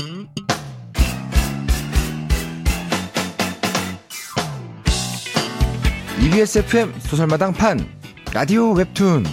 EBS FM 소설마당판 라디오 웹툰.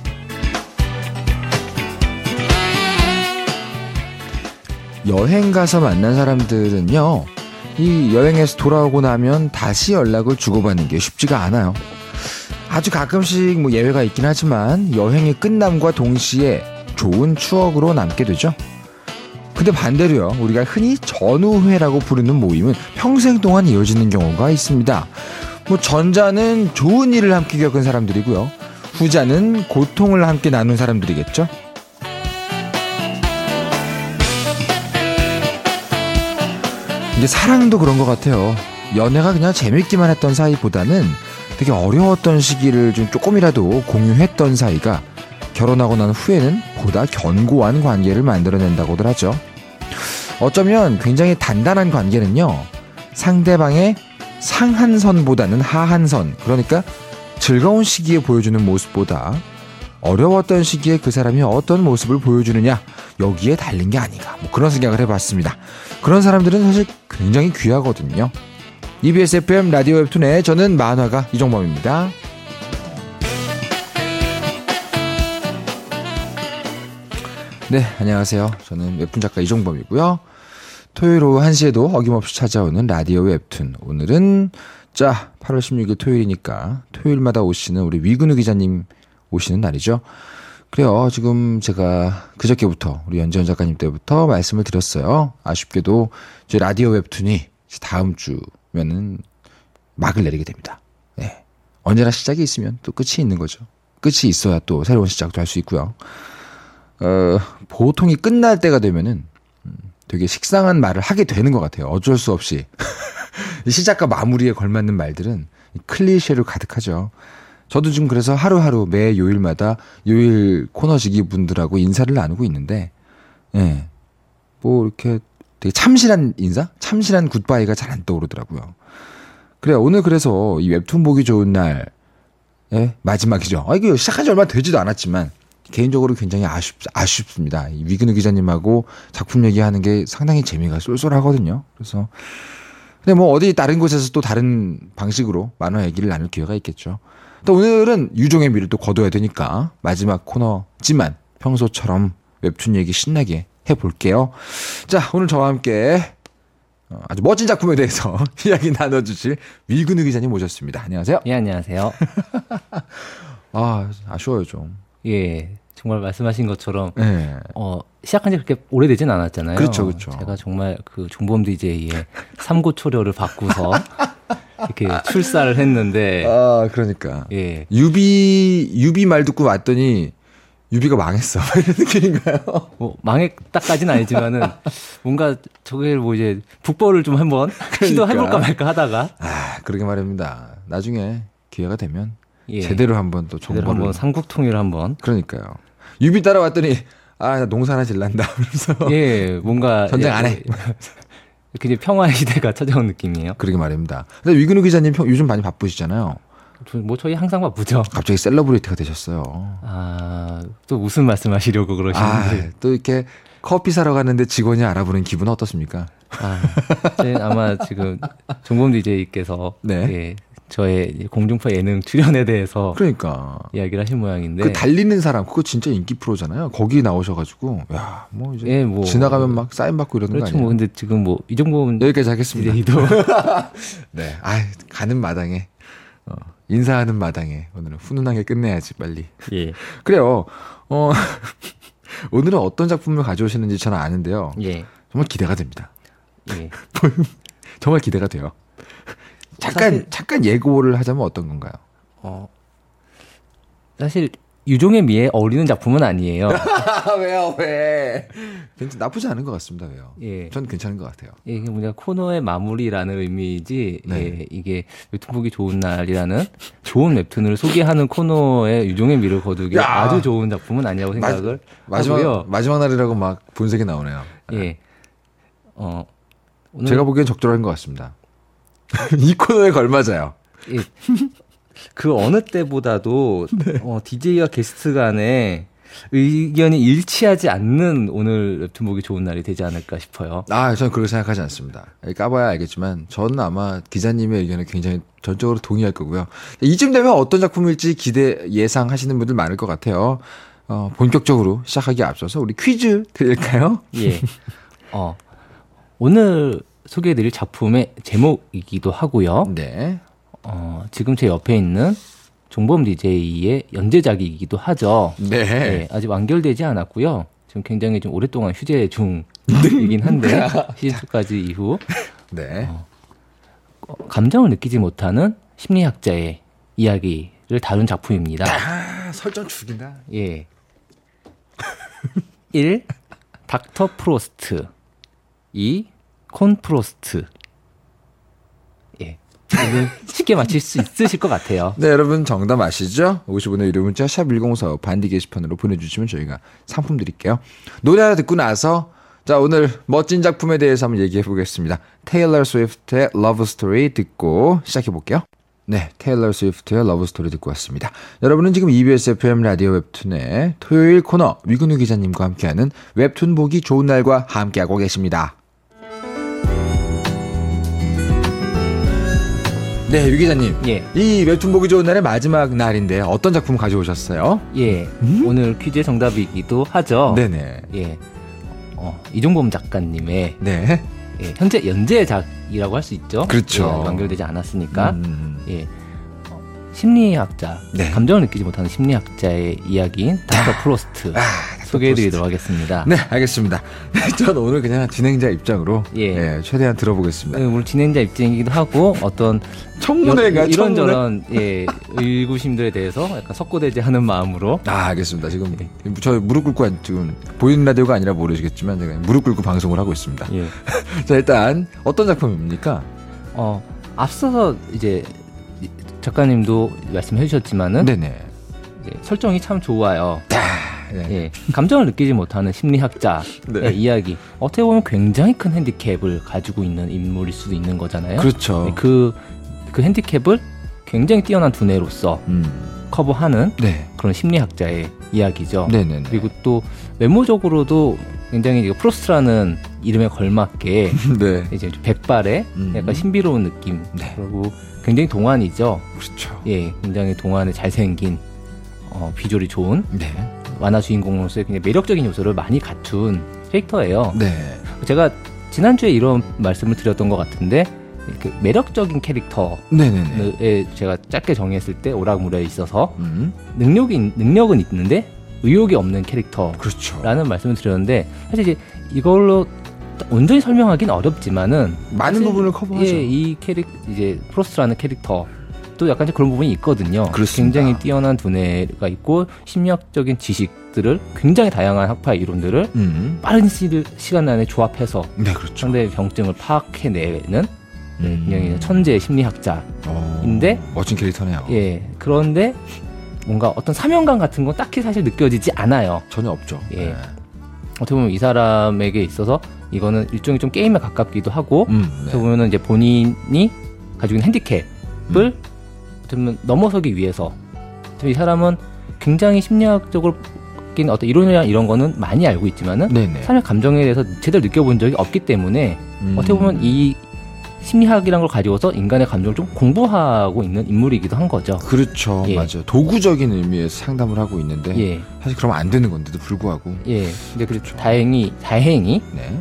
여행 가서 만난 사람들은요, 이 여행에서 돌아오고 나면 다시 연락을 주고받는 게 쉽지가 않아요. 아주 가끔씩 뭐 예외가 있긴 하지만 여행이 끝남과 동시에 좋은 추억으로 남게 되죠. 근데 반대로요, 우리가 흔히 전우회라고 부르는 모임은 평생 동안 이어지는 경우가 있습니다. 뭐 전자는 좋은 일을 함께 겪은 사람들이고요, 후자는 고통을 함께 나눈 사람들이겠죠. 이게 사랑도 그런 것 같아요. 연애가 그냥 재밌기만 했던 사이보다는 되게 어려웠던 시기를 좀 조금이라도 공유했던 사이가 결혼하고 난 후에는 보다 견고한 관계를 만들어낸다고들 하죠. 어쩌면 굉장히 단단한 관계는요, 상대방의 상한선보다는 하한선, 그러니까 즐거운 시기에 보여주는 모습보다 어려웠던 시기에 그 사람이 어떤 모습을 보여주느냐, 여기에 달린 게 아닌가, 뭐 그런 생각을 해봤습니다. 그런 사람들은 사실 굉장히 귀하거든요. EBS FM 라디오 웹툰의 저는 만화가 이종범입니다. 네, 안녕하세요. 저는 웹툰 작가 이종범이고요. 토요일 오후 1시에도 어김없이 찾아오는 라디오 웹툰. 오늘은 8월 16일 토요일이니까 토요일마다 오시는 우리 위근우 기자님 오시는 날이죠. 그래요. 지금 제가 그저께부터 우리 연재현 작가님 때부터 말씀을 드렸어요. 아쉽게도 저희 라디오 웹툰이 다음 주면은 막을 내리게 됩니다. 네. 언제나 시작이 있으면 또 끝이 있는 거죠. 끝이 있어야 또 새로운 시작도 할 수 있고요. 보통이 끝날 때가 되면은 되게 식상한 말을 하게 되는 것 같아요. 어쩔 수 없이. 시작과 마무리에 걸맞는 말들은 클리셰로 가득하죠. 저도 지금 그래서 하루하루 매 요일마다 요일 코너지기 분들하고 인사를 나누고 있는데, 예, 뭐 이렇게 되게 참신한 인사? 참신한 굿바이가 잘 안 떠오르더라고요. 그래요. 오늘 그래서 이 웹툰 보기 좋은 날의 마지막이죠. 이거 시작한 지 얼마 되지도 않았지만 개인적으로 굉장히 아쉽습니다. 이 위근우 기자님하고 작품 얘기하는 게 상당히 재미가 쏠쏠하거든요. 그래서 근데 뭐 어디 다른 곳에서 또 다른 방식으로 만화 얘기를 나눌 기회가 있겠죠. 또 오늘은 유종의 미를 또 거둬야 되니까 마지막 코너지만 평소처럼 웹툰 얘기 신나게 해볼게요. 자, 오늘 저와 함께 아주 멋진 작품에 대해서 이야기 나눠주실 위근우 기자님 모셨습니다. 안녕하세요. 예, 안녕하세요. 아쉬워요 좀. 예, 정말 말씀하신 것처럼 네. 시작한 지 그렇게 오래되진 않았잖아요. 그렇죠, 그렇죠. 제가 정말 그 종범 DJ의 삼고초려를 받고서 이렇게 출사를 했는데. 그러니까. 예. 유비 말 듣고 왔더니 유비가 망했어. 이런 느낌인가요? 뭐 망했다까지는 아니지만은 뭔가 저게 뭐 이제 북벌을 좀 한번 그러니까. 시도해볼까 말까 하다가. 그러게 말입니다. 나중에 기회가 되면 예. 제대로 한번 또 정보를. 제대로 한번 삼국통일을 한번. 그러니까요. 유비 따라왔더니 나 농사나 질난다. 그러면서. 예, 뭔가. 전쟁 안 해. 그냥 평화의 시대가 찾아온 느낌이에요. 그러게 말입니다. 근데 위근우 기자님 요즘 많이 바쁘시잖아요. 뭐 저희 항상 바쁘죠. 갑자기 셀러브리티가 되셨어요. 또 무슨 말씀하시려고 그러시는지. 또 이렇게 커피 사러 갔는데 직원이 알아보는 기분은 어떻습니까? 아마 지금 종범 DJ께서 네. 예, 저의 공중파 예능 출연에 대해서 그러니까 이야기를 하신 모양인데, 그 달리는 사람 그거 진짜 인기 프로잖아요. 거기 나오셔가지고 뭐 이제 예, 뭐 지나가면 막 사인 받고 이러는 그렇죠. 거 아니에요? 뭐 근데 지금 뭐 이종범 여기까지 하겠습니다. DJ도 네, 가는 마당에 인사하는 마당에 오늘은 훈훈하게 끝내야지 빨리. 예. 그래요. 오늘은 어떤 작품을 가져오시는지 저는 아는데요. 예. 정말 기대가 됩니다. 예. 정말 기대가 돼요. 잠깐 예고를 하자면 어떤 건가요? 사실 유종의 미에 어울리는 작품은 아니에요. 왜요? 왜? 나쁘지 않은 것 같습니다. 왜요? 예. 전 괜찮은 것 같아요. 예, 이게 뭐냐 코너의 마무리라는 의미이지. 네. 예, 이게 웹툰 보기 좋은 날이라는 좋은 웹툰을 소개하는 코너에 유종의 미를 거두기 아주 좋은 작품은 아니라고 생각을 하고요. 마지막 날이라고 막 본색이 나오네요. 예. 오늘 제가 보기엔 적절한 것 같습니다. 이 코너에 걸맞아요. 예. 그 어느 때보다도 네. DJ와 게스트 간에 의견이 일치하지 않는 오늘 웹툰 보기 좋은 날이 되지 않을까 싶어요. 저는 그렇게 생각하지 않습니다. 까봐야 알겠지만 저는 아마 기자님의 의견에 굉장히 전적으로 동의할 거고요. 이쯤 되면 어떤 작품일지 예상하시는 분들 많을 것 같아요. 본격적으로 시작하기에 앞서서 우리 퀴즈 드릴까요? 예. 오늘 소개해드릴 작품의 제목이기도 하고요. 네. 지금 제 옆에 있는 종범 DJ의 연재작이기도 하죠. 네. 네. 아직 완결되지 않았고요. 지금 굉장히 좀 오랫동안 휴재 중이긴 한데 시즌2까지 이후 네. 감정을 느끼지 못하는 심리학자의 이야기를 다룬 작품입니다. 설정 죽인다. 예. 1. 닥터 프로스트. 2. 콘 프로스트. 예. 이건 쉽게 맞힐 수 있으실 것 같아요. 네, 여러분 정답 아시죠? 50원의 유료 문자 샵 1045 반디 게시판으로 보내주시면 저희가 상품 드릴게요. 노래 하나 듣고 나서 자, 오늘 멋진 작품에 대해서 한번 얘기해 보겠습니다. 테일러 스위프트의 러브 스토리 듣고 시작해 볼게요. 네, 테일러 스위프트의 러브 스토리 듣고 왔습니다. 여러분은 지금 EBS FM 라디오 웹툰의 토요일 코너 위근우 기자님과 함께하는 웹툰 보기 좋은 날과 함께하고 계십니다. 네, 유 기자님. 예. 이 웹툰 보기 좋은 날의 마지막 날인데 어떤 작품 가져오셨어요? 예. 오늘 퀴즈의 정답이기도 하죠. 네네. 예. 이종범 작가님의 네. 예, 현재 연재작이라고 할 수 있죠. 그렇죠. 예, 완결되지 않았으니까. 예. 심리학자, 네. 감정을 느끼지 못하는 심리학자의 이야기인 닥터 프로스트 소개해드리도록 하겠습니다. 네, 알겠습니다. 저는 오늘 그냥 진행자 입장으로 예. 최대한 들어보겠습니다. 네, 오늘 진행자 입장이기도 하고 어떤 청문회가 이런저런 예, 의구심들에 대해서 약간 석고대죄하는 마음으로. 알겠습니다. 지금 저 무릎 꿇고 지금 보이는 라디오가 아니라 모르시겠지만 제가 무릎 꿇고 방송을 하고 있습니다. 예. 자, 일단 어떤 작품입니까? 앞서서 이제 작가님도 말씀해 주셨지만은 네네. 설정이 참 좋아요. 네. 예, 감정을 느끼지 못하는 심리학자의 네. 이야기. 어떻게 보면 굉장히 큰 핸디캡을 가지고 있는 인물일 수도 있는 거잖아요. 그렇죠. 네, 그 핸디캡을 굉장히 뛰어난 두뇌로서 커버하는 네. 그런 심리학자의 이야기죠. 네네네. 그리고 또 외모적으로도 굉장히 프로스트라는 이름에 걸맞게 네. 이제 백발의 약간 신비로운 느낌. 네. 그리고 굉장히 동안이죠. 그렇죠. 예, 굉장히 동안에 잘생긴 비주얼이 좋은 네. 만화 주인공으로서의 굉장히 매력적인 요소를 많이 갖춘 캐릭터예요. 네. 제가 지난주에 이런 말씀을 드렸던 것 같은데 그 매력적인 캐릭터에 네네네. 제가 짧게 정의했을 때 오락물에 있어서 능력은 있는데 의욕이 없는 캐릭터라는 그렇죠. 말씀을 드렸는데 사실 이제 이걸로 온전히 설명하기는 어렵지만은 많은 부분을 커버하죠. 예, 이 이제 프로스트라는 캐릭터 또 약간 그런 부분이 있거든요. 그렇습니다. 굉장히 뛰어난 두뇌가 있고 심리학적인 지식들을 굉장히 다양한 학파의 이론들을 빠른 시간 안에 조합해서 네, 그렇죠. 상대의 병증을 파악해내는 굉장히 천재 심리학자인데 멋진 캐릭터네요. 예, 그런데 뭔가 어떤 사명감 같은 건 딱히 사실 느껴지지 않아요. 전혀 없죠. 예. 네. 어떻게 보면 이 사람에게 있어서 이거는 일종의 좀 게임에 가깝기도 하고 네. 어떻게 보면은 이제 본인이 가지고 있는 핸디캡을 어떻게 보면 넘어서기 위해서 이 사람은 굉장히 심리학적으로 어떤 이론이나 이런 거는 많이 알고 있지만은 네네. 사람의 감정에 대해서 제대로 느껴본 적이 없기 때문에 어떻게 보면 이 심리학이란 걸 가지고서 인간의 감정을 좀 공부하고 있는 인물이기도 한 거죠. 그렇죠. 예. 맞아요. 도구적인 의미에서 상담을 하고 있는데 예. 사실 그러면 안 되는 건데도 불구하고. 예. 근데 그렇죠. 다행히 네.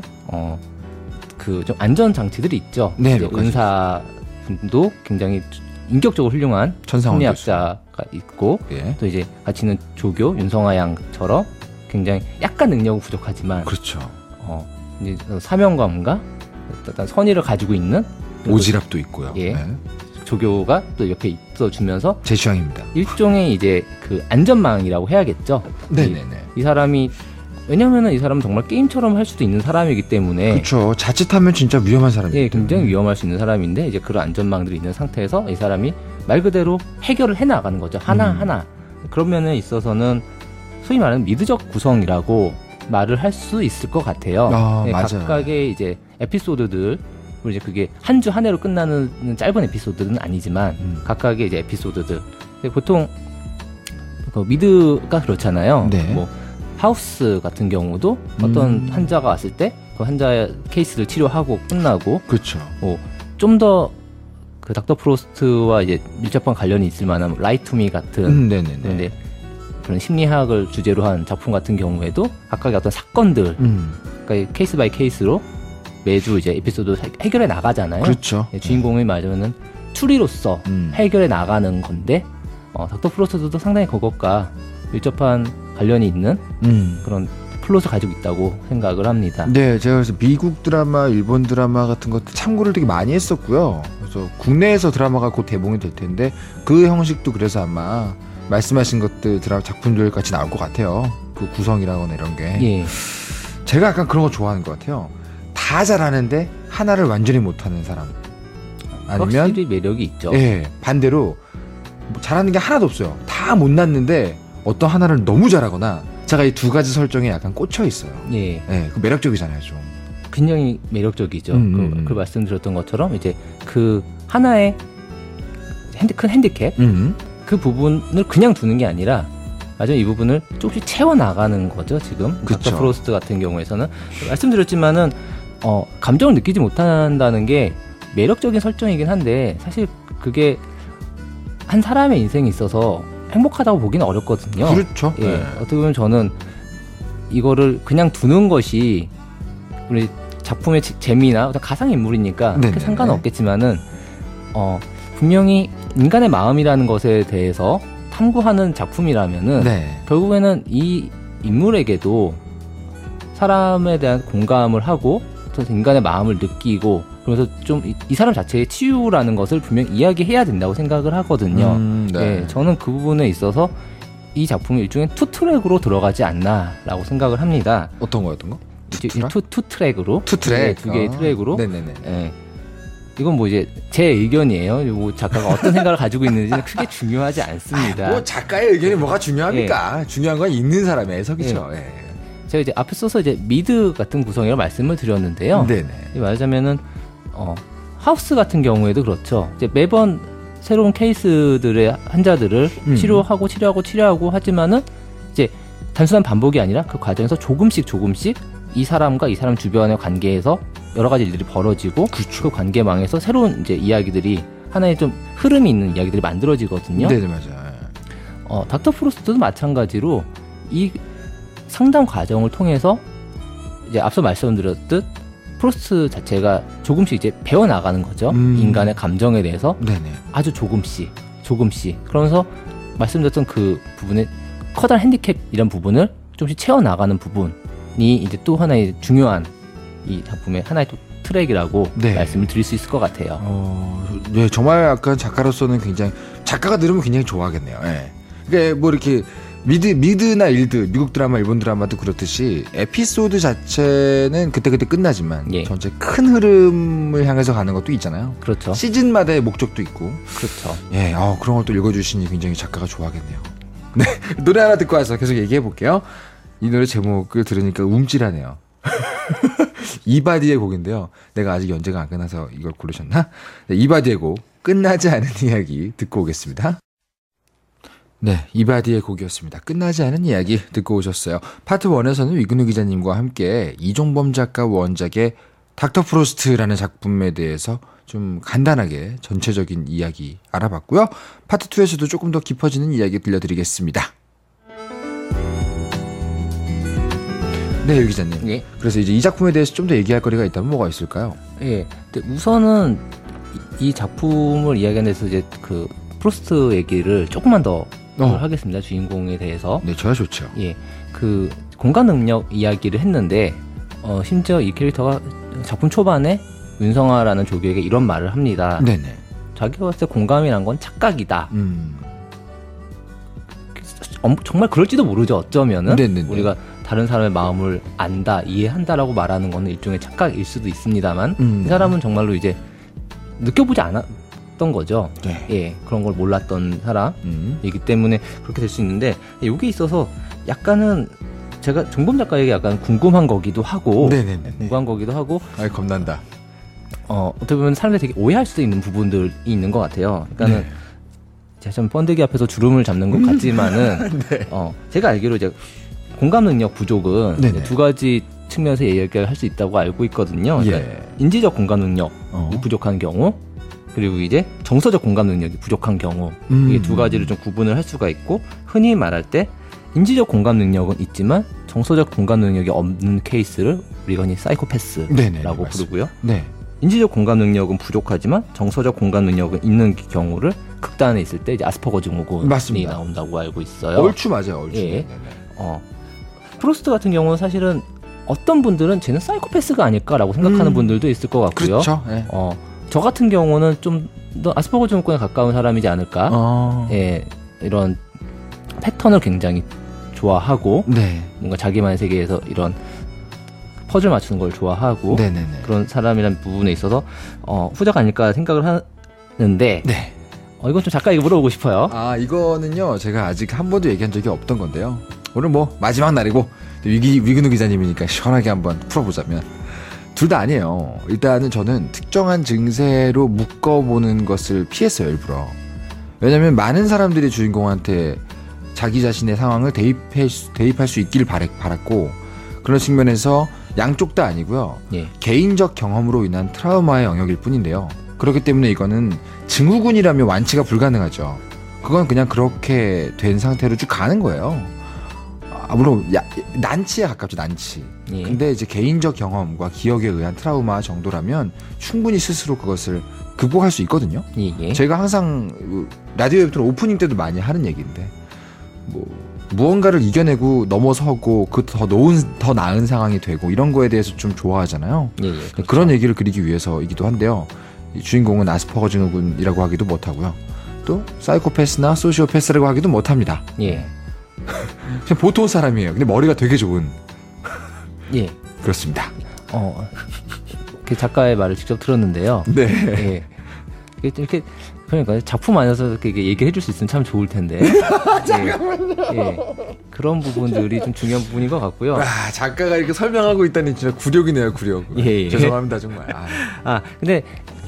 그 좀 안전 장치들이 있죠. 네, 이제 은사분도 굉장히 인격적으로 훌륭한 천상원 심리학자가 있고 예. 또 이제 같이 있는 조교 윤성아 양처럼 굉장히 약간 능력은 부족하지만 그렇죠. 이제 사명감과 어떤 선의를 가지고 있는 오지랖도 있고요. 예. 네. 조교가 또 옆에 있어주면서 제 취향입니다. 일종의 이제 그 안전망이라고 해야겠죠. 네네네. 이 사람이 왜냐면은 이 사람은 정말 게임처럼 할 수도 있는 사람이기 때문에 그렇죠. 자칫하면 진짜 위험한 사람이에요. 예, 굉장히 위험할 수 있는 사람인데 이제 그런 안전망들이 있는 상태에서 이 사람이 말 그대로 해결을 해 나가는 거죠. 하나. 그런 면에 있어서는 소위 말하는 미드적 구성이라고 말을 할 수 있을 것 같아요. 예, 맞아요. 각각의 이제 에피소드들 이제 그게 한 주 한 회로 끝나는 짧은 에피소드는 아니지만 각각의 이제 에피소드들 보통 그 미드가 그렇잖아요. 네. 뭐 하우스 같은 경우도 어떤 환자가 왔을 때 그 환자의 케이스를 치료하고 끝나고 그렇죠. 좀 더 그 닥터 프로스트와 이제 밀접한 관련이 있을 만한 라이투미 같은 네네네. 그런 심리학을 주제로 한 작품 같은 경우에도 각각의 어떤 사건들, 그러니까 케이스 바이 케이스로 매주 이제 에피소드 해결해 나가잖아요. 그렇죠. 주인공이 말하자면은 추리로서 해결해 나가는 건데 닥터 프로스트도 상당히 그것과 밀접한 관련이 있는 그런 플롯을 가지고 있다고 생각을 합니다. 네, 제가 그래서 미국 드라마, 일본 드라마 같은 것들 참고를 되게 많이 했었고요. 그래서 국내에서 드라마가 곧 개봉이 될 텐데 그 형식도 그래서 아마 말씀하신 것들 드라마 작품들 같이 나올 것 같아요. 그 구성이라거나 이런 게. 예. 제가 약간 그런 거 좋아하는 것 같아요. 다 잘하는데 하나를 완전히 못하는 사람. 아니면 확실히 매력이 있죠. 예, 반대로 뭐 잘하는 게 하나도 없어요. 다 못났는데 어떤 하나를 너무 잘하거나 제가 이 두 가지 설정에 약간 꽂혀 있어요. 예. 예, 그 매력적이잖아요, 좀. 굉장히 매력적이죠. 그 말씀드렸던 것처럼 이제 그 하나의 큰 핸디캡 그 부분을 그냥 두는 게 아니라 나중에 이 부분을 조금씩 채워나가는 거죠. 지금 그쵸. 닥터 프로스트 같은 경우에서는 말씀드렸지만은 감정을 느끼지 못한다는 게 매력적인 설정이긴 한데 사실 그게 한 사람의 인생에 있어서 행복하다고 보기는 어렵거든요. 그렇죠. 예, 네. 어떻게 보면 저는 이거를 그냥 두는 것이 우리 작품의 재미나 가상 인물이니까 그렇게 상관은 없겠지만은 분명히 인간의 마음이라는 것에 대해서 탐구하는 작품이라면은 결국에는 이 인물에게도 사람에 대한 공감을 하고 또 인간의 마음을 느끼고 그러면서 좀 이 사람 자체의 치유라는 것을 분명히 이야기해야 된다고 생각을 하거든요. 네, 저는 그 부분에 있어서 이 작품이 일종의 투트랙으로 들어가지 않나라고 생각을 합니다. 어떤 거였던 거? 투트랙으로? 투트랙. 네, 두 개의 트랙으로. 네네네. 네. 이건 뭐 이제 제 의견이에요. 뭐 작가가 어떤 생각을 가지고 있는지는 크게 중요하지 않습니다. 뭐 작가의 의견이 뭐가 중요합니까? 중요한 건 있는 사람의 해석이죠. 제가 이제 앞에 써서 이제 미드 같은 구성이라고 말씀을 드렸는데요. 네네. 말하자면은 하우스 같은 경우에도 그렇죠. 이제 매번 새로운 케이스들의 환자들을 치료하고 하지만은 이제 단순한 반복이 아니라 그 과정에서 조금씩 이 사람과 이 사람 주변의 관계에서 여러 가지 일들이 벌어지고 그 관계망에서 새로운 이제 이야기들이 하나의 좀 흐름이 있는 이야기들이 만들어지거든요. 네, 맞아요. 닥터 프로스트도 마찬가지로 이 상담 과정을 통해서 이제 앞서 말씀드렸듯 프로스트 자체가 조금씩 이제 배워나가는 거죠. 인간의 감정에 대해서 아주 조금씩 그러면서 말씀드렸던 그 부분의 커다란 핸디캡 이런 부분을 조금씩 채워나가는 부분이 이제 또 하나의 중요한 이 작품의 하나의 또 트랙이라고 말씀을 드릴 수 있을 것 같아요. 네, 정말 약간 작가로서는 굉장히 작가가 들으면 굉장히 좋아하겠네요. 그러니까 뭐 이렇게 미드나 일드, 미국 드라마, 일본 드라마도 그렇듯이 에피소드 자체는 그때그때 끝나지만 전체 큰 흐름을 향해서 가는 것도 있잖아요. 그렇죠. 시즌마다의 목적도 있고. 그렇죠. 예, 그런 걸 또 읽어주시니 굉장히 작가가 좋아하겠네요. 네, 노래 하나 듣고 와서 계속 얘기해 볼게요. 이 노래 제목을 들으니까 움찔하네요. 이바디의 곡인데요. 내가 아직 연재가 안 끝나서 이걸 고르셨나? 네, 이바디의 곡 끝나지 않은 이야기 듣고 오겠습니다. 네, 이바디의 곡이었습니다. 끝나지 않은 이야기 듣고 오셨어요. 파트 1에서는 위근우 기자님과 함께 이종범 작가 원작의 닥터 프로스트라는 작품에 대해서 좀 간단하게 전체적인 이야기 알아봤고요. 파트 2에서도 조금 더 깊어지는 이야기 들려드리겠습니다. 네, 유 기자님. 예. 그래서 이제 이 작품에 대해서 좀 더 얘기할 거리가 있다면 뭐가 있을까요? 예. 우선은 이 작품을 이야기하는 데서 이제 그 프로스트 얘기를 조금만 더 하겠습니다. 주인공에 대해서. 네, 저야 좋죠. 예. 그 공간 능력 이야기를 했는데 심지어 이 캐릭터가 작품 초반에 윤성아라는 조교에게 이런 말을 합니다. 네네. 자기가 봤을 때 공감이란 건 착각이다. 정말 그럴지도 모르죠. 어쩌면은 네네네. 우리가 다른 사람의 마음을 안다, 이해한다라고 말하는 거는 일종의 착각일 수도 있습니다만 이 사람은 정말로 이제 느껴보지 않았던 거죠. 네. 예, 그런 걸 몰랐던 사람이기 때문에 그렇게 될 수 있는데 여기에 있어서 약간은 제가 종범 작가에게 약간 궁금한 거기도 하고, 궁금한 거기도 하고, 겁난다. 어떻게 보면 사람들이 되게 오해할 수도 있는 부분들이 있는 것 같아요. 그러니까는 제가 좀 번데기 앞에서 주름을 잡는 것 같지만은 제가 알기로 이제 공감 능력 부족은 네네. 두 가지 측면에서 얘기할 수 있다고 알고 있거든요. 그러니까 예. 인지적 공감 능력이 부족한 경우, 그리고 이제 정서적 공감 능력이 부족한 경우, 이게 두 가지를 좀 구분을 할 수가 있고, 흔히 말할 때 인지적 공감 능력은 있지만 정서적 공감 능력이 없는 케이스를 우리가 흔히 사이코패스라고 네네, 부르고요. 네. 인지적 공감 능력은 부족하지만 정서적 공감 능력은 있는 경우를 극단에 있을 때 이제 아스퍼거 증후군이 맞습니다. 나온다고 알고 있어요. 얼추 맞아요. 얼추. 예. 네네. 프로스트 같은 경우는 사실은 어떤 분들은 쟤는 사이코패스가 아닐까라고 생각하는 분들도 있을 것 같고요. 그렇죠. 네. 저 같은 경우는 좀 더 아스퍼거 증후군에 가까운 사람이지 않을까. 예, 이런 패턴을 굉장히 좋아하고 네. 뭔가 자기만의 세계에서 이런 퍼즐 맞추는 걸 좋아하고 네네네. 그런 사람이라는 부분에 있어서 후자가 아닐까 생각을 하는데 네. 이건 좀 작가에게 물어보고 싶어요. 이거는요, 제가 아직 한 번도 얘기한 적이 없던 건데요. 오늘 뭐, 마지막 날이고, 위근우 기자님이니까 시원하게 한번 풀어보자면, 둘 다 아니에요. 일단은 저는 특정한 증세로 묶어보는 것을 피했어요, 일부러. 왜냐면 많은 사람들이 주인공한테 자기 자신의 상황을 대입할 수 있기를 바랐고, 그런 측면에서 양쪽 다 아니고요. 예. 개인적 경험으로 인한 트라우마의 영역일 뿐인데요. 그렇기 때문에 이거는 증후군이라면 완치가 불가능하죠. 그건 그냥 그렇게 된 상태로 쭉 가는 거예요. 물론 난치에 가깝죠, 난치. 예. 근데 이제 개인적 경험과 기억에 의한 트라우마 정도라면 충분히 스스로 그것을 극복할 수 있거든요. 예. 제가 항상 라디오 웹툰 오프닝 때도 많이 하는 얘기인데, 무언가를 이겨내고 넘어서고 더 나은 상황이 되고 이런 거에 대해서 좀 좋아하잖아요. 예. 그렇죠. 그런 얘기를 그리기 위해서이기도 한데요. 이 주인공은 아스퍼거 증후군이라고 하기도 못하고요. 또 사이코패스나 소시오패스라고 하기도 못합니다. 예. 그냥 보통 사람이에요. 근데 머리가 되게 좋은. 예. 그렇습니다. 그 작가의 말을 직접 들었는데요. 네. 예. 이렇게 그러니까 작품 안에서 이렇게 얘기해 줄 수 있으면 참 좋을 텐데. 잠깐만요. 예. 그런 부분들이 좀 중요한 부분인 것 같고요. 작가가 이렇게 설명하고 있다니 진짜 굴욕이네요, 굴욕. 예. 죄송합니다, 정말. 근데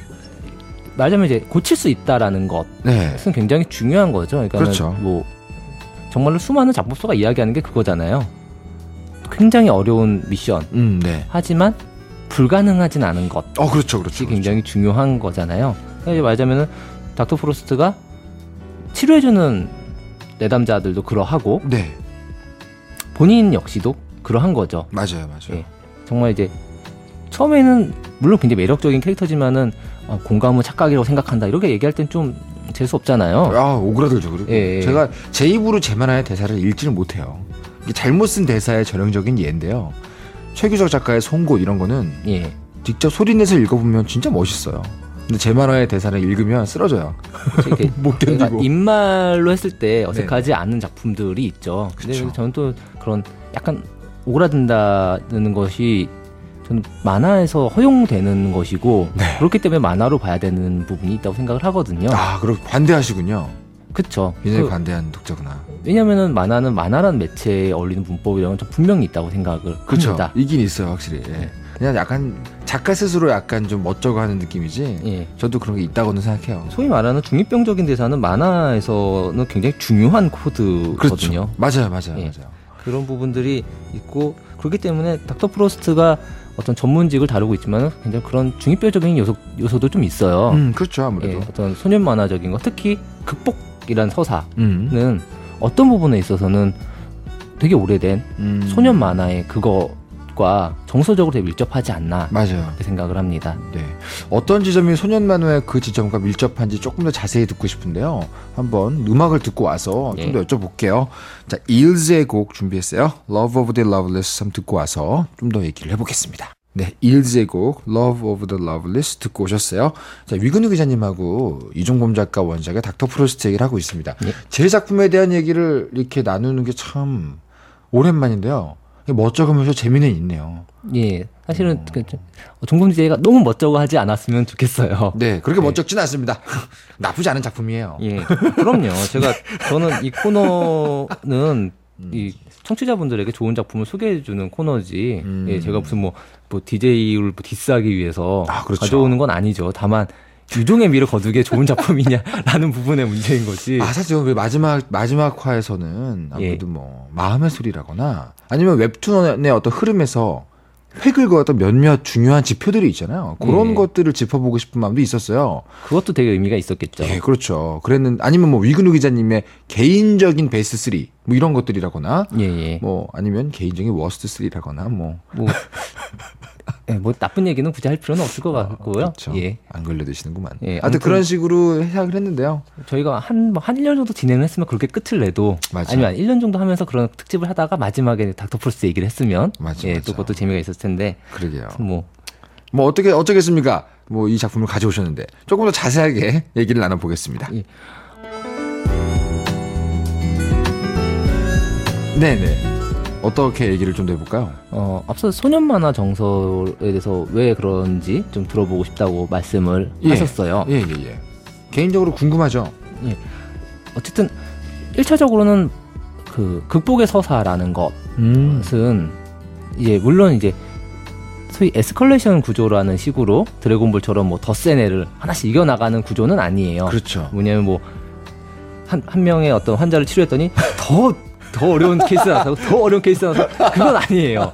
말하자면 이제 고칠 수 있다라는 것은 네. 굉장히 중요한 거죠. 그러니까 그렇죠. 뭐 정말로 수많은 작품서가 이야기하는 게 그거잖아요. 굉장히 어려운 미션. 네. 하지만 불가능하진 않은 것. 그렇죠. 그게 굉장히 중요한 거잖아요. 그러니까 말하자면은 닥터 프로스트가 치료해주는 내담자들도 그러하고 네. 본인 역시도 그러한 거죠. 맞아요. 예. 정말 이제 처음에는 물론 굉장히 매력적인 캐릭터지만은 공감은 착각이라고 생각한다 이렇게 얘기할 땐 좀 재수 없잖아요. 오그라들죠. 그리고 예. 제가 제 입으로 제 만화의 대사를 읽지는 못해요. 이게 잘못 쓴 대사의 전형적인 예인데요. 최규석 작가의 송곳 이런 거는 예. 직접 소리내서 읽어보면 진짜 멋있어요. 근데 제 만화의 대사를 읽으면 쓰러져요. 이렇게 못 견디고. 입말로 했을 때 어색하지 않은 작품들이 있죠. 근데 그쵸. 저는 또 그런 약간 오그라든다는 것이 저는 만화에서 허용되는 것이고 네. 그렇기 때문에 만화로 봐야 되는 부분이 있다고 생각을 하거든요. 그럼 반대하시군요. 그쵸. 굉장히 관대한 독자구나. 왜냐면은 만화는 만화라는 매체에 어울리는 문법이라는 좀 분명히 있다고 생각을 그렇죠. 합니다. 이긴 있어요, 확실히. 예. 그냥 약간 작가 스스로 약간 좀 멋쩍어 하는 느낌이지. 예. 저도 그런 게 있다고는 생각해요. 소위 말하는 중이병적인 대사는 만화에서는 굉장히 중요한 코드거든요. 그렇죠. 맞아요. 예. 그런 부분들이 있고 그렇기 때문에 닥터 프로스트가 어떤 전문직을 다루고 있지만 굉장히 그런 중이병적인 요소도 좀 있어요. 그렇죠. 아무래도. 예, 어떤 소년 만화적인 거, 특히 극복이란 서사는 음. 어떤 부분에 있어서는 되게 오래된 소년 만화의 그것과 정서적으로 되게 밀접하지 않나 맞아요. 그렇게 생각을 합니다. 네. 어떤 지점이 소년 만화의 그 지점과 밀접한지 조금 더 자세히 듣고 싶은데요. 한번 음악을 듣고 와서 좀 더 여쭤볼게요. 자, 일즈의 곡 준비했어요. Love of the Loveless 한번 듣고 와서 좀 더 얘기를 해보겠습니다. 네, 일즈의 곡 Love of the Loveless 듣고 오셨어요. 자, 위근우 기자님하고 이종범 작가 원작의 닥터 프로스트 얘기를 하고 있습니다. 네. 제 작품에 대한 얘기를 이렇게 나누는 게 참 오랜만인데요. 멋쩍으면서 재미는 있네요. 예, 사실은 종범 DJ가 너무 멋쩍어 하지 않았으면 좋겠어요. 네, 그렇게 멋쩍지는 않습니다. 나쁘지 않은 작품이에요. 예, 그럼요. 저는 이 코너는 이 청취자분들에게 좋은 작품을 소개해주는 코너지. 예, 제가 무슨 뭐 DJ를 디스하기 위해서 그렇죠. 가져오는 건 아니죠. 다만 유종의 미를 거두기에 좋은 작품이냐라는 부분의 문제인 거지. 사실 그 마지막 화에서는 아무래도 뭐 마음의 소리라거나 아니면 웹툰의 어떤 흐름에서 획을 그었던 몇몇 중요한 지표들이 있잖아요. 그런 것들을 짚어보고 싶은 마음도 있었어요. 그것도 되게 의미가 있었겠죠. 예, 그렇죠. 아니면 뭐 위근우 기자님의 개인적인 베스트 3 뭐 이런 것들이라거나 뭐 아니면 개인적인 워스트 3라거나 뭐 나쁜 얘기는 굳이 할 필요는 없을 것 같고요. 그렇죠. 안 걸려드시는구만. 아무튼 그런 식으로 해석을 했는데요. 저희가 한 1년 정도 진행을 했으면 그렇게 끝을 내도 아니면 1년 정도 하면서 그런 특집을 하다가 마지막에 닥터 프로스트 얘기를 했으면 또 그것도 재미가 있었을 텐데. 그러게요. 뭐 어쩌겠습니까? 뭐 이 작품을 가져오셨는데 조금 더 자세하게 얘기를 나눠보겠습니다. 네네. 어떻게 얘기를 좀 더 해볼까요? 앞서 소년 만화 정서에 대해서 왜 그런지 좀 들어보고 싶다고 말씀을 하셨어요. 예. 개인적으로 궁금하죠. 어쨌든 1차적으로는 그 극복의 서사라는 것은 물론 소위 에스컬레이션 구조라는 식으로 드래곤볼처럼 뭐 덧센 애를 하나씩 이겨나가는 구조는 아니에요. 그렇죠. 뭐냐면 뭐 한 명의 어떤 환자를 치료했더니 더 어려운 케이스 나서 그건 아니에요.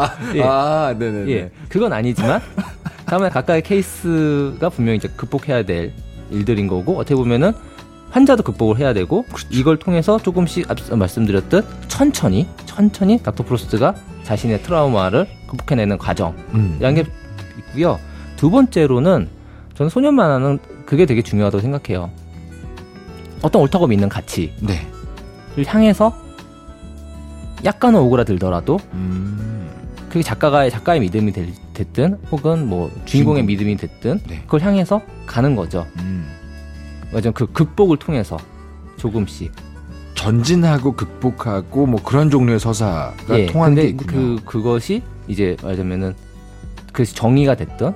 네네. 그건 아니지만 다음에 각각의 케이스가 분명히 극복해야 될 일들인 거고 어떻게 보면은 환자도 극복을 해야 되고 그렇죠. 이걸 통해서 조금씩 앞서 말씀드렸듯 천천히 닥터 프로스트가 자신의 트라우마를 극복해내는 과정이라는 게 있고요. 두 번째로는 저는 소년 만화는 그게 되게 중요하다고 생각해요. 어떤 옳다고 믿는 가치를 향해서 약간은 오그라들더라도 그게 작가의 믿음이 됐든 혹은 뭐 주인공의 믿음이 됐든 그걸 향해서 가는 거죠. 맞아, 그 극복을 통해서 조금씩 전진하고 극복하고 뭐 그런 종류의 서사가 통하는 게 있군요. 그것이 말하자면은 그 정의가 됐든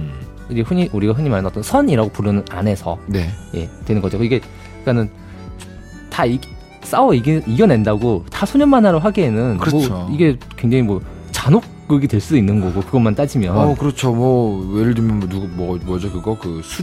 우리가 흔히 말하는 어떤 선이라고 부르는 안에서 되는 거죠. 이게 그러니까는 다 싸워 이겨낸다고 다 소년 만화로 하기에는 그렇죠. 이게 굉장히 잔혹극이 될 수도 있는 거고 그것만 따지면 그렇죠. 예를 들면 뭐죠 그거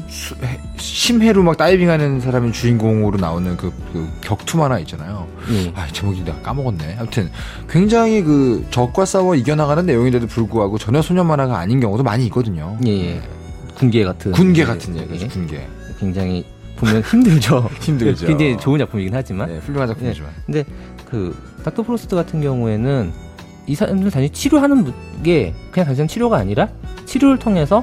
심해로 막 다이빙하는 사람이 주인공으로 나오는 그 격투 만화 있잖아요. 제목이 내가 까먹었네. 아무튼 굉장히 그 적과 싸워 이겨나가는 내용인데도 불구하고 전혀 소년 만화가 아닌 경우도 많이 있거든요. 군계 같은 얘기죠. 군계. 굉장히 보면 힘들죠. 굉장히 좋은 작품이긴 하지만. 훌륭한 작품이지만. 근데 그 닥터 프로스트 같은 경우에는 이 사람들 단지 치료하는 게 그냥 단순한 치료가 아니라 치료를 통해서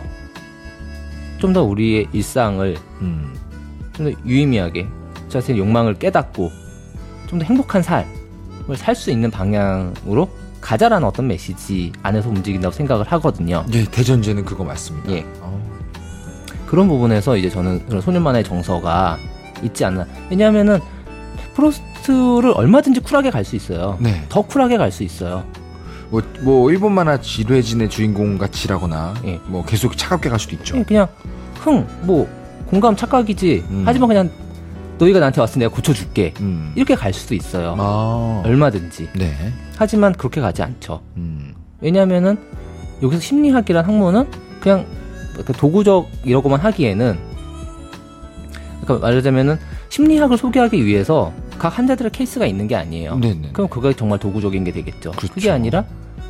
좀 더 우리의 일상을 좀 더 유의미하게 자신의 욕망을 깨닫고 좀 더 행복한 삶을 살 수 있는 방향으로 가자라는 어떤 메시지 안에서 움직인다고 생각을 하거든요. 대전제는 그거 맞습니다. 그런 부분에서 저는 그런 소년 만화의 정서가 있지 않나. 왜냐하면은 프로스트를 얼마든지 쿨하게 갈 수 있어요. 더 쿨하게 갈 수 있어요. 뭐 일본 만화 지뢰진의 주인공 같이라거나 뭐 계속 차갑게 갈 수도 있죠. 그냥 공감 착각이지. 하지만 그냥 너희가 나한테 왔으니 내가 고쳐줄게. 이렇게 갈 수도 있어요. 얼마든지. 하지만 그렇게 가지 않죠. 왜냐하면은 여기서 심리학이라는 학문은 그냥 도구적이라고만 하기에는, 그러니까 말하자면은 심리학을 소개하기 위해서 각 환자들의 케이스가 있는 게 아니에요. 그럼 그게 정말 도구적인 게 되겠죠. 그게 아니라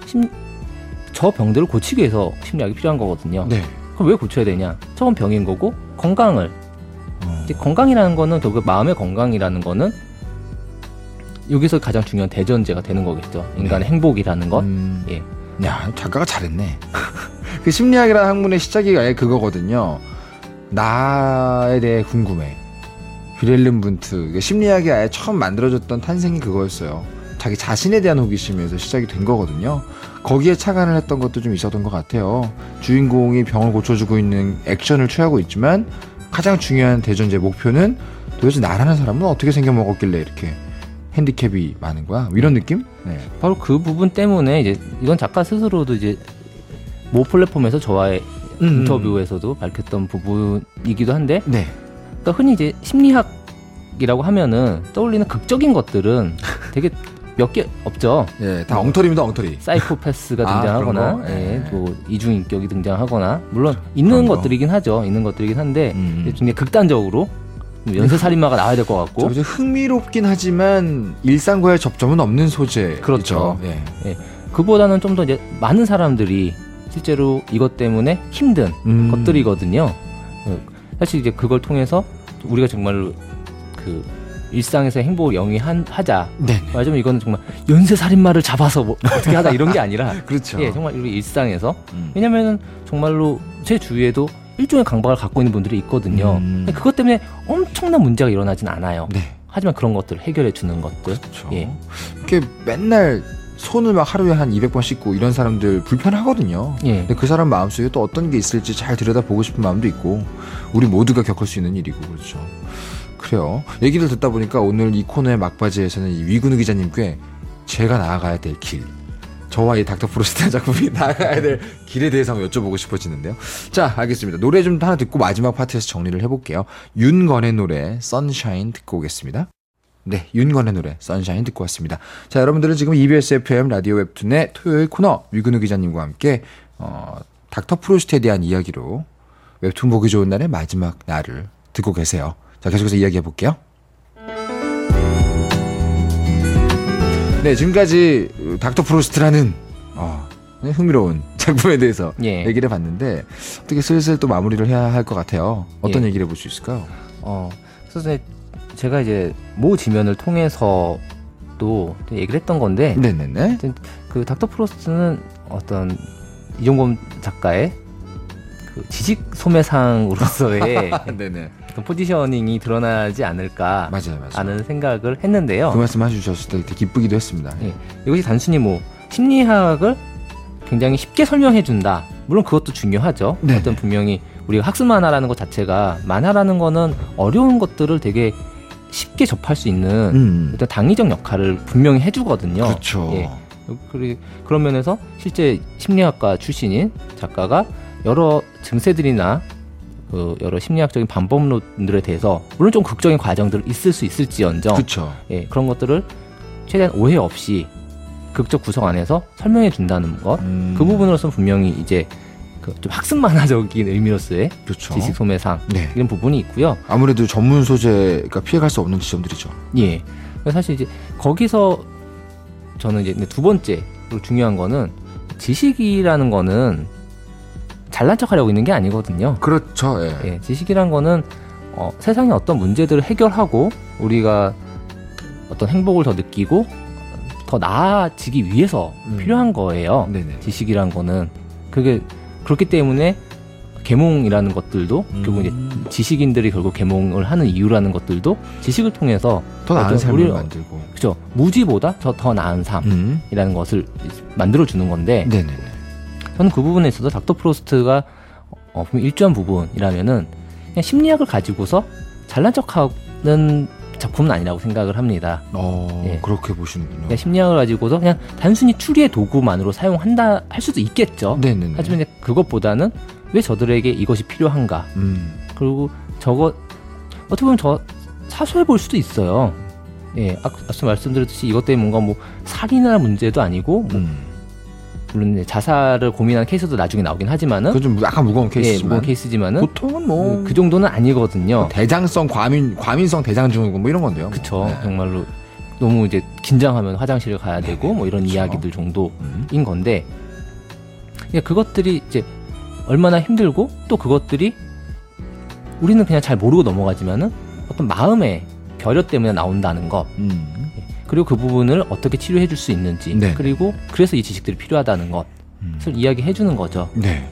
저 병들을 고치기 위해서 심리학이 필요한 거거든요. 그럼 왜 고쳐야 되냐? 저건 병인 거고 건강을 건강이라는 거는 결국 마음의 건강이라는 거는 여기서 가장 중요한 대전제가 되는 거겠죠. 인간의 행복이라는 것. 야, 작가가 잘했네. 그 심리학이라는 학문의 시작이 아예 그거거든요. 나에 대해 궁금해. 윌헬름 분트. 심리학이 아예 처음 만들어졌던 탄생이 그거였어요. 자기 자신에 대한 호기심에서 시작이 된 거거든요. 거기에 착안을 했던 것도 좀 있었던 것 같아요. 주인공이 병을 고쳐주고 있는 액션을 취하고 있지만 가장 중요한 대전제 목표는 도대체 나라는 사람은 어떻게 생겨먹었길래 이렇게 핸디캡이 많은 거야? 이런 느낌? 바로 그 부분 때문에 이건 작가 스스로도 모 플랫폼에서 저와의 인터뷰에서도 밝혔던 부분이기도 한데, 그러니까 흔히 심리학이라고 하면은 떠올리는 극적인 것들은 되게 몇 개 없죠. 예, 다 엉터리입니다, 엉터리. 사이코패스가 아, 등장하거나, 그런 거? 예, 예. 또 이중인격이 등장하거나, 물론 있는 그런 거. 것들이긴 하죠. 있는 것들이긴 한데 굉장히 극단적으로 연쇄살인마가 나와야 될 것 같고. 이제 흥미롭긴 하지만 일상과의 접점은 없는 소재. 그렇죠. 예. 예, 그보다는 좀 더 이제 많은 사람들이 실제로 이것 때문에 힘든 것들이거든요. 사실 이제 그걸 통해서 우리가 정말로 그 일상에서의 행복을 영위하자. 네. 말하자면 이거는 정말 연쇄살인마를 잡아서 뭐 어떻게 하다 이런 게 아니라 그렇죠. 예, 정말 우리 일상에서 왜냐면은 정말로 제 주위에도 일종의 강박을 갖고 있는 분들이 있거든요. 근데 그것 때문에 엄청난 문제가 일어나진 않아요. 네. 하지만 그런 것들을 해결해 주는 것들. 그렇죠. 예. 이렇게 맨날 손을 막 하루에 한 200번 씻고 이런 사람들 불편하거든요. 예. 근데 그 사람 마음속에 또 어떤 게 있을지 잘 들여다보고 싶은 마음도 있고 우리 모두가 겪을 수 있는 일이고 그렇죠. 그래요. 얘기를 듣다 보니까 오늘 이 코너의 막바지에서는 이 위근우 기자님께 제가 나아가야 될 길, 저와 이 닥터 프로스트 작품이 나아가야 될 길에 대해서 한번 여쭤보고 싶어지는데요. 자, 알겠습니다. 노래 좀 하나 듣고 마지막 파트에서 정리를 해볼게요. 윤건의 노래 선샤인 듣고 오겠습니다. 네, 윤건의 노래 선샤인 듣고 왔습니다. 자, 여러분들은 지금 EBS FM 라디오 웹툰의 토요일 코너 위근우 기자님과 함께 닥터 프로스트에 대한 이야기로 웹툰 보기 좋은 날의 마지막 날을 듣고 계세요. 자, 계속해서 이야기해 볼게요. 네, 지금까지 닥터 프로스트라는 흥미로운 작품에 대해서 예. 얘기를 해봤는데 어떻게 슬슬 또 마무리를 해야 할 것 같아요. 어떤 예. 얘기를 해볼 수 있을까요? 그래서 제가 이제 모 지면을 통해서 또 얘기를 했던 건데 네네네. 그 닥터 프로스트는 어떤 이종범 작가의 그 지식 소매상으로서의 네네. 어떤 포지셔닝이 드러나지 않을까 맞아요. 하는 생각을 했는데요. 그 말씀 해주셨을 때 되게 기쁘기도 했습니다. 예, 이것이 단순히 뭐 심리학을 굉장히 쉽게 설명해 준다. 물론 그것도 중요하죠. 네네. 어떤 분명히 우리가 학습 만화라는 것 자체가 만화라는 거는 어려운 것들을 되게 쉽게 접할 수 있는 어떤 당위적 역할을 분명히 해주거든요. 그렇죠. 예. 그런 면에서 실제 심리학과 출신인 작가가 여러 증세들이나 그 여러 심리학적인 방법론들에 대해서 물론 좀 극적인 과정들이 있을 수 있을지언정 그렇죠. 예, 그런 것들을 최대한 오해 없이 극적 구성 안에서 설명해 준다는 것, 그 부분으로서는 분명히 이제 그 좀 학습 만화적인 의미로서의 그렇죠. 지식 소매상 네. 이런 부분이 있고요. 아무래도 전문 소재가 피해갈 수 없는 지점들이죠. 예. 그래서 사실 이제 거기서 저는 이제 두 번째로 중요한 거는 지식이라는 거는 잘난 척하려고 있는 게 아니거든요. 그렇죠. 예. 예, 지식이란 거는 세상의 어떤 문제들을 해결하고 우리가 어떤 행복을 더 느끼고 더 나아지기 위해서 필요한 거예요. 네네. 지식이란 거는 그게 그렇기 때문에 계몽이라는 것들도 결국 이제 지식인들이 결국 계몽을 하는 이유라는 것들도 지식을 통해서 더 나은 어떤 삶을 우리를 만들고. 그죠 무지보다 더 나은 삶이라는 것을 만들어 주는 건데 네네네. 저는 그 부분에 있어서 닥터 프로스트가 분명 일조한 부분이라면은 그냥 심리학을 가지고서 잘난 척하는 작품은 아니라고 생각을 합니다. 예. 그렇게 보시는군요. 그냥 심리학을 가지고서 그냥 단순히 추리의 도구만으로 사용한다 할 수도 있겠죠. 네네네. 하지만 이제 그것보다는 왜 저들에게 이것이 필요한가? 그리고 저거 어떻게 보면 저 사소해 보일 수도 있어요. 예, 앞서 말씀드렸듯이 이것 때문에 뭔가 뭐 살인이나 문제도 아니고 뭐 물론 이제 자살을 고민하는 케이스도 나중에 나오긴 하지만은 그건 좀 약간 무거운 케이스지만. 예, 무거운 케이스지만은 보통은 뭐 그 정도는 아니거든요. 대장성 과민성 대장증후군 뭐 이런 건데요. 그쵸. 네. 정말로 너무 이제 긴장하면 화장실을 가야 되고 뭐 이런 그쵸. 이야기들 정도인 건데 그것들이 이제 얼마나 힘들고 또 그것들이 우리는 그냥 잘 모르고 넘어가지만은 어떤 마음의 결여 때문에 나온다는 것 그리고 그 부분을 어떻게 치료해 줄 수 있는지 네. 그리고 그래서 이 지식들이 필요하다는 것을 이야기해 주는 거죠. 네.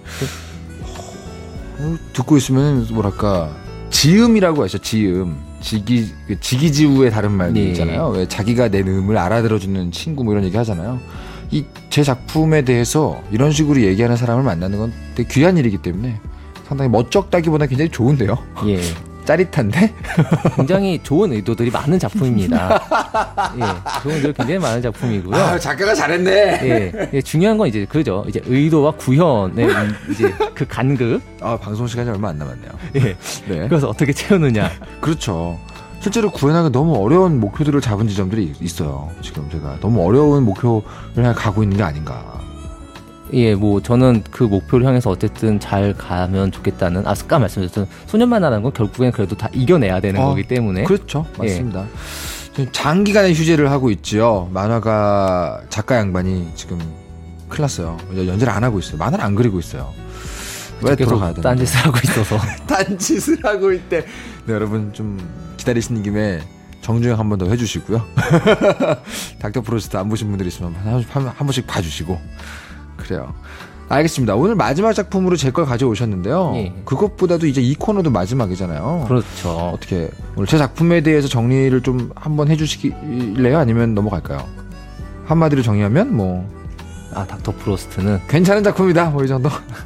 듣고 있으면 뭐랄까 지음이라고 하죠. 지음. 지기지우의 다른 말들 네. 있잖아요. 왜 자기가 낸 음을 알아들어주는 친구 뭐 이런 얘기 하잖아요. 이 제 작품에 대해서 이런 식으로 얘기하는 사람을 만나는 건 되게 귀한 일이기 때문에 상당히 멋쩍다기보다 굉장히 좋은데요. 예. 짜릿한데? 굉장히 좋은 의도들이 많은 작품입니다. 예. 좋은 의도들이 굉장히 많은 작품이고요. 아, 작가가 잘했네. 예. 중요한 건 이제 그죠. 이제 의도와 구현의 이제 그 간극. 아, 방송 시간이 얼마 안 남았네요. 예. 네. 그래서 어떻게 채우느냐. 그렇죠. 실제로 구현하기 너무 어려운 목표들을 잡은 지점들이 있어요. 지금 제가 너무 어려운 목표를 향해 가고 있는 게 아닌가. 예, 뭐 저는 그 목표를 향해서 어쨌든 잘 가면 좋겠다는 아까 말씀드렸던 소년만화라는 건 결국엔 그래도 다 이겨내야 되는 거기 때문에 그렇죠. 맞습니다. 지금 장기간의 휴재를 하고 있지요. 만화가 작가 양반이 지금 큰일 났어요. 연재를 안 하고 있어요. 만화를 안 그리고 있어요. 왜 돌아가야 되나? 딴짓을 하고 있어서. 딴짓을 하고 있대. 네, 여러분 좀 기다리시는 김에 정주행 한 번 더 해주시고요. 닥터 프로스트 안 보신 분들 있으면 한 번씩 봐주시고. 그래요. 알겠습니다. 오늘 마지막 작품으로 제 걸 가져오셨는데요. 예. 그것보다도 이제 이 코너도 마지막이잖아요. 그렇죠. 어떻게 오늘 제 작품에 대해서 정리를 좀 한번 해주시길래요? 아니면 넘어갈까요? 한마디로 정리하면 뭐 닥터 프로스트는 괜찮은 작품이다. 뭐 이 정도.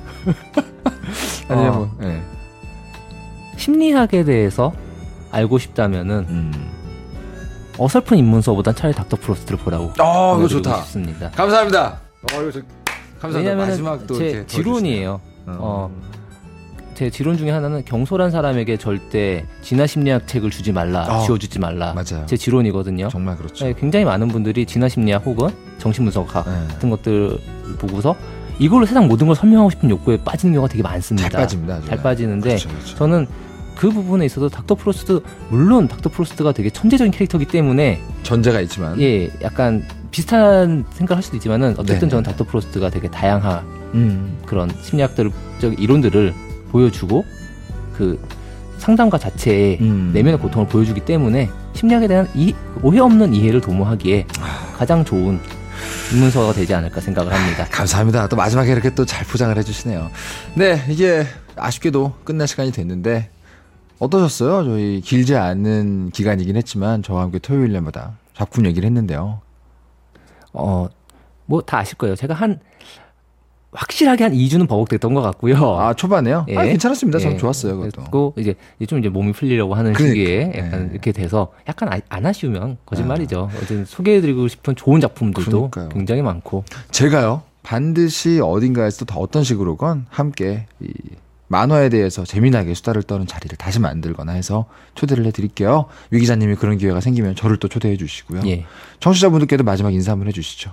아니면 뭐 네. 심리학에 대해서 알고 싶다면은 어설픈 입문서보단 차라리 닥터 프로스트를 보라고. 이거 좋다. 싶습니다. 감사합니다. 이거 감사합니다. 왜냐면 마지막 또 제 지론이에요. 제 지론 중에 하나는 경솔한 사람에게 절대 진화 심리학 책을 주지 말라, 지어주지 말라. 맞아요. 제 지론이거든요. 정말 그렇죠. 네, 굉장히 많은 분들이 진화 심리학 혹은 정신분석학 같은 것들 보고서 이걸로 세상 모든 걸 설명하고 싶은 욕구에 빠지는 경우가 되게 많습니다. 잘 빠집니다. 잘 빠지는데 그렇죠. 저는 그 부분에 있어서 닥터 프로스트, 물론 닥터 프로스트가 되게 천재적인 캐릭터이기 때문에 전제가 있지만 약간 비슷한 생각을 할 수도 있지만은 어쨌든 네네. 저는 닥터 프로스트가 되게 다양한 그런 심리학적 이론들을 보여주고 그 상담가 자체의 내면의 고통을 보여주기 때문에 심리학에 대한 오해 없는 이해를 도모하기에 가장 좋은 입문서가 되지 않을까 생각을 합니다. 감사합니다. 또 마지막에 이렇게 또 잘 포장을 해주시네요. 네, 이게 아쉽게도 끝날 시간이 됐는데 어떠셨어요? 저희 길지 않은 기간이긴 했지만 저와 함께 토요일마다 작품 얘기를 했는데요. 뭐 다 아실 거예요. 제가 확실하게 한 2주는 버벅댔던 것 같고요. 초반에요? 예. 괜찮았습니다. 저는 좋았어요. 그것도. 그리고 이제 몸이 풀리려고 하는 시기에 약간 예. 이렇게 돼서 약간 안 아쉬우면 거짓말이죠. 어쨌든 소개해드리고 싶은 좋은 작품들도 그러니까요. 굉장히 많고. 제가요, 반드시 어딘가에서 더 어떤 식으로건 함께 이 만화에 대해서 재미나게 수다를 떠는 자리를 다시 만들거나 해서 초대를 해드릴게요. 위 기자님이 그런 기회가 생기면 저를 또 초대해 주시고요. 예. 청취자분들께도 마지막 인사 한번 해주시죠.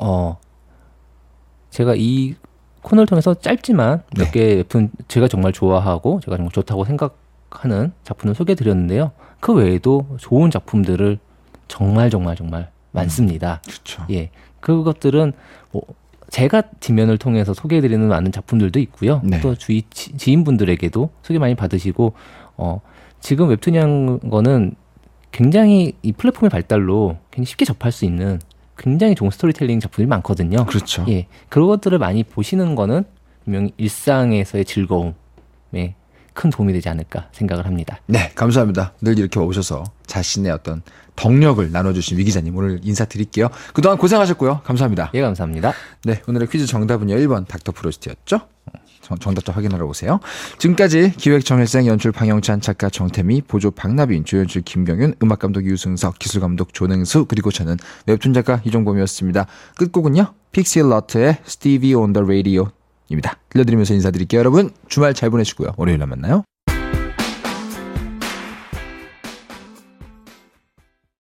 제가 이 코너를 통해서 짧지만 네. 몇 개 웹툰 제가 정말 좋아하고 제가 정말 좋다고 생각하는 작품을 소개해드렸는데요. 그 외에도 좋은 작품들을 정말 많습니다. 그렇죠. 예, 그것들은 뭐 제가 지면을 통해서 소개해드리는 많은 작품들도 있고요. 네. 또 주위 지인분들에게도 소개 많이 받으시고 지금 웹툰이라는 거는 굉장히 이 플랫폼의 발달로 굉장히 쉽게 접할 수 있는 굉장히 좋은 스토리텔링 작품들이 많거든요. 그렇죠. 예, 그런 것들을 많이 보시는 거는 분명히 일상에서의 즐거움에 큰 도움이 되지 않을까 생각을 합니다. 네, 감사합니다. 늘 이렇게 오셔서 자신의 어떤 덕력을 나눠주신 위 기자님 오늘 인사드릴게요. 그동안 고생하셨고요. 감사합니다. 예, 감사합니다. 네, 오늘의 퀴즈 정답은요. 1번 닥터 프로스트였죠. 정답도 확인하러 오세요. 지금까지 기획정일생, 연출 방영찬, 작가 정태미, 보조 박나빈, 조연출 김경윤, 음악감독 유승석, 기술감독 조능수, 그리고 저는 웹툰 작가 이종범이었습니다. 끝곡은요. 픽실 러트의 Stevie on the Radio입니다. 들려드리면서 인사드릴게요. 여러분 주말 잘 보내시고요. 월요일에 만나요.